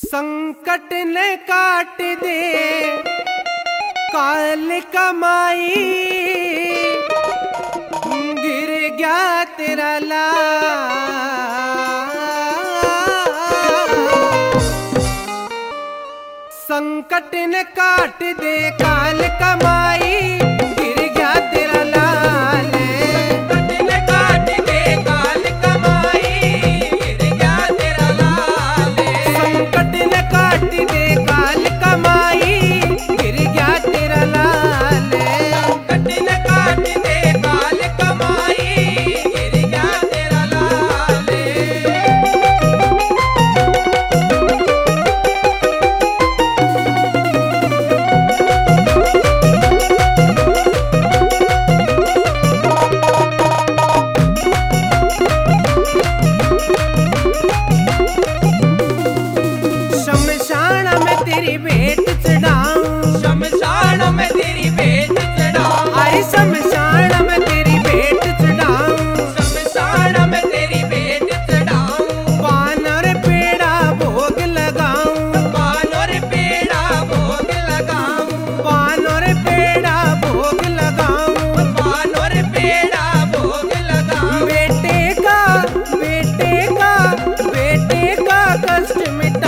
संकट ने काट दे काल कमाई, गिर गया तेरा लाल। संकट ने काट दे काल कमाई, गिर गया तेरा लाल। संकट ने काट दे काल कमाई, गिर गया तेरा लाल। संकट ने काट दे काल कमाई, गिर गया तेरा लाल। संकट ने काट दे काल कमाई, गिर गया तेरा लाल। शमशान में तेरी भेंट चढ़ाऊं, शमशान में तेरी भेंट चढ़ाऊं, आई शमशान में तेरी भेंट चढ़ाऊं। शमशान में तेरी भेंट चढ़ाऊं। पान और पेड़ा भोग लगाऊं, पान और पेड़ा भोग लगाऊं, पान और पेड़ा भोग लगाऊं। पान और पेड़ा भोग लगाऊं। बेटे का कष्ट मिट